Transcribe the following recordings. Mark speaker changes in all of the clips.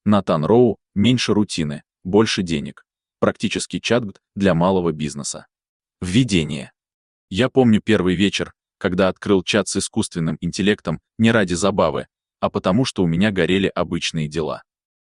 Speaker 1: Натан Роу, меньше рутины, больше денег. Практически чат для малого бизнеса. Введение. Я помню первый вечер, когда открыл чат с искусственным интеллектом не ради забавы, а потому что у меня горели обычные дела.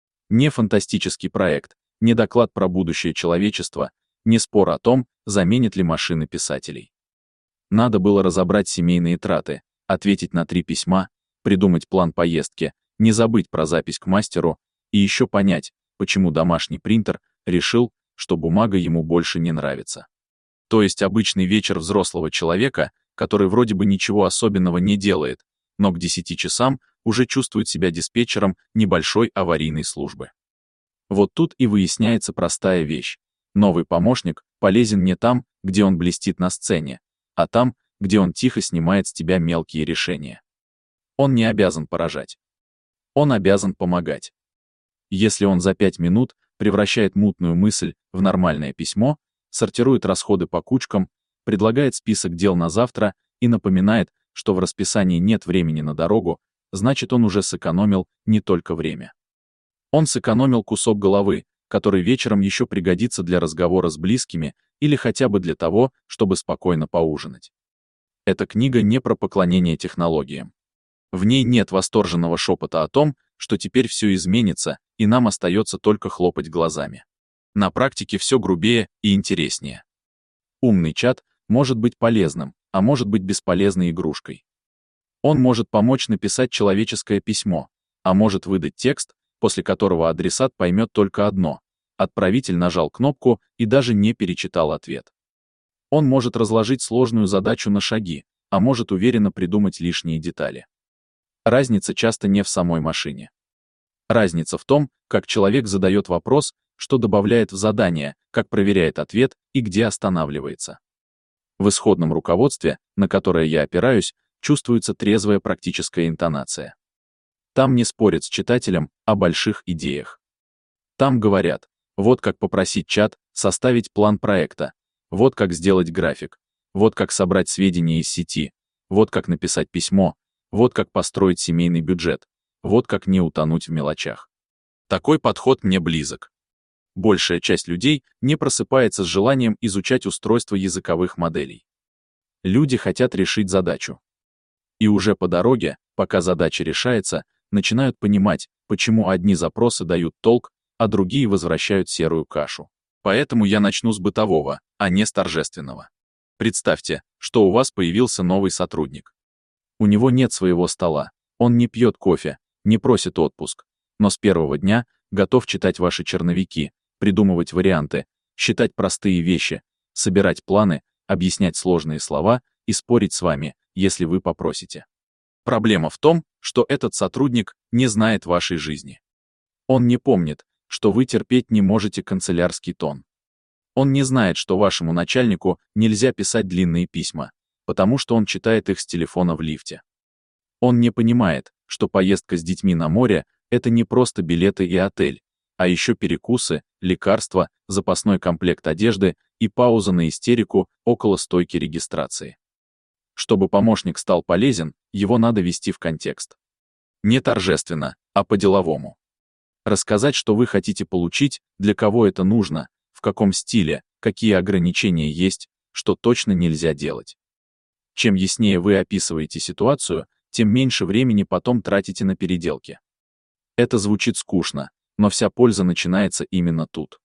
Speaker 1: Не фантастический проект, не доклад про будущее человечества, не спор о том, заменят ли машины писателей. Надо было разобрать семейные траты, ответить на 3 письма, придумать план поездки, не забыть про запись к мастеру и еще понять, почему домашний принтер решил, что бумага ему больше не нравится. То есть обычный вечер взрослого человека, который вроде бы ничего особенного не делает, но к 10 часам уже чувствует себя диспетчером небольшой аварийной службы. Вот тут и выясняется простая вещь. Новый помощник полезен не там, где он блестит на сцене, а там, где он тихо снимает с тебя мелкие решения. Он не обязан поражать. Он обязан помогать. Если он за 5 минут превращает мутную мысль в нормальное письмо, сортирует расходы по кучкам, предлагает список дел на завтра и напоминает, что в расписании нет времени на дорогу, значит, он уже сэкономил не только время. Он сэкономил кусок головы, который вечером еще пригодится для разговора с близкими или хотя бы для того, чтобы спокойно поужинать. Эта книга не про поклонение технологиям. В ней нет восторженного шепота о том, что теперь все изменится, и нам остается только хлопать глазами. На практике все грубее и интереснее. Умный чат может быть полезным, а может быть бесполезной игрушкой. Он может помочь написать человеческое письмо, а может выдать текст, после которого адресат поймет только одно: отправитель нажал кнопку и даже не перечитал ответ. Он может разложить сложную задачу на шаги, а может уверенно придумать лишние детали. Разница часто не в самой машине. Разница в том, как человек задает вопрос, что добавляет в задание, как проверяет ответ и где останавливается. В исходном руководстве, на которое я опираюсь, чувствуется трезвая практическая интонация. Там не спорят с читателем о больших идеях. Там говорят: вот как попросить чат составить план проекта, вот как сделать график, вот как собрать сведения из сети, вот как написать письмо, вот как построить семейный бюджет, вот как не утонуть в мелочах. Такой подход мне близок. Большая часть людей не просыпается с желанием изучать устройство языковых моделей. Люди хотят решить задачу. И уже по дороге, пока задача решается, начинают понимать, почему одни запросы дают толк, а другие возвращают серую кашу. Поэтому я начну с бытового, а не с торжественного. Представьте, что у вас появился новый сотрудник. У него нет своего стола, он не пьет кофе, не просит отпуск, но с первого дня готов читать ваши черновики, придумывать варианты, считать простые вещи, собирать планы, объяснять сложные слова и спорить с вами, если вы попросите. Проблема в том, что этот сотрудник не знает вашей жизни. Он не помнит, что вы терпеть не можете канцелярский тон. Он не знает, что вашему начальнику нельзя писать длинные письма, потому что он читает их с телефона в лифте. Он не понимает, что поездка с детьми на море — это не просто билеты и отель, а еще перекусы, лекарства, запасной комплект одежды и пауза на истерику около стойки регистрации. Чтобы помощник стал полезен, его надо ввести в контекст. Не торжественно, а по-деловому. Рассказать, что вы хотите получить, для кого это нужно, в каком стиле, какие ограничения есть, что точно нельзя делать. Чем яснее вы описываете ситуацию, тем меньше времени потом тратите на переделки. Это звучит скучно, но вся польза начинается именно тут.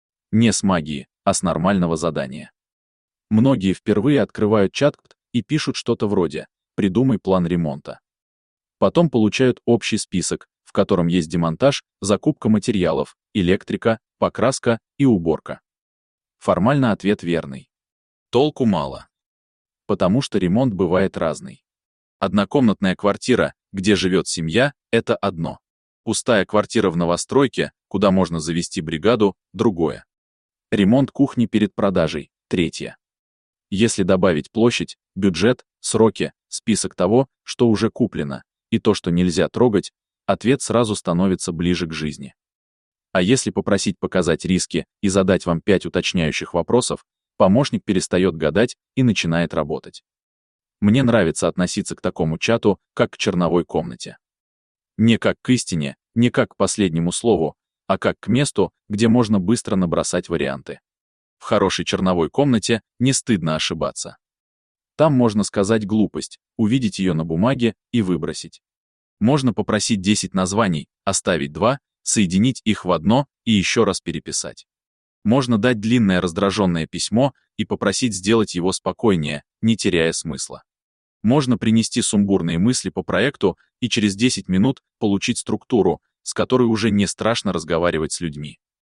Speaker 1: Не с магии, а с нормального задания. Многие впервые открывают чат и пишут что-то вроде «придумай план ремонта». Потом получают общий список, в котором есть демонтаж, закупка материалов, электрика, покраска и уборка. Формально ответ верный. Толку мало. Потому что ремонт бывает разный. Однокомнатная квартира, где живет семья, это одно. Пустая квартира в новостройке, куда можно завести бригаду, другое. Ремонт кухни перед продажей, третье. Если добавить площадь, бюджет, сроки, список того, что уже куплено, и то, что нельзя трогать, ответ сразу становится ближе к жизни. А если попросить показать риски и задать вам 5 уточняющих вопросов, помощник перестает гадать и начинает работать. Мне нравится относиться к такому чату, как к черновой комнате. Не как к истине, Не как к последнему слову, а как к месту, где можно быстро набросать варианты. В хорошей черновой комнате не стыдно ошибаться. Там можно сказать глупость, увидеть ее на бумаге и выбросить. Можно попросить 10 названий, оставить 2, соединить их в одно и еще раз переписать. Можно дать длинное раздраженное письмо и попросить сделать его спокойнее, не теряя смысла. Можно принести сумбурные мысли по проекту и через 10 минут получить структуру, с которой уже не страшно разговаривать с людьми.